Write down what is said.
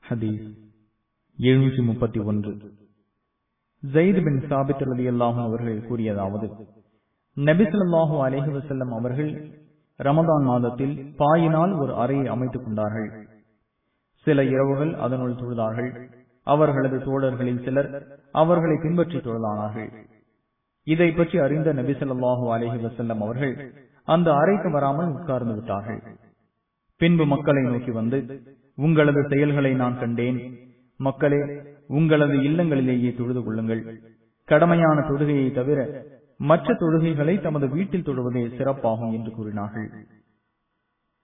ஹதீஸ் 731. ஸைத் பின் சாபித் ரலியல்லாஹு அவர்கள் கூறியதாவது, நபி ஸல்லல்லாஹு அலைஹி வஸல்லம் அவர்கள் ரமதான் மாதத்தில் பாயினால் ஒரு அறையை அமைத்துக் கொண்டார்கள். சில இரவுகள் அதனுள் தொழுதார்கள். அவர்களது தோழர்களில் சிலர் அவர்களை பின்பற்றி தொழுதானார்கள். இதை பற்றி அறிந்த நபி ஸல்லல்லாஹு அலைஹி வஸல்லம் அவர்கள் அந்த அறைக்கு வராமல் உட்கார்ந்து விட்டார்கள். பின்பு மக்களை நோக்கி வந்து, உங்களது செயல்களை நான் கண்டேன். மக்களே, உங்களது இல்லங்களிலேயே தொழுது கொள்ளுங்கள். கடமையான தொழுகையை தவிர மற்ற தொழுகைகளை தமது வீட்டில் தொழுவதே சிறப்பாகும் என்று கூறினார்கள்.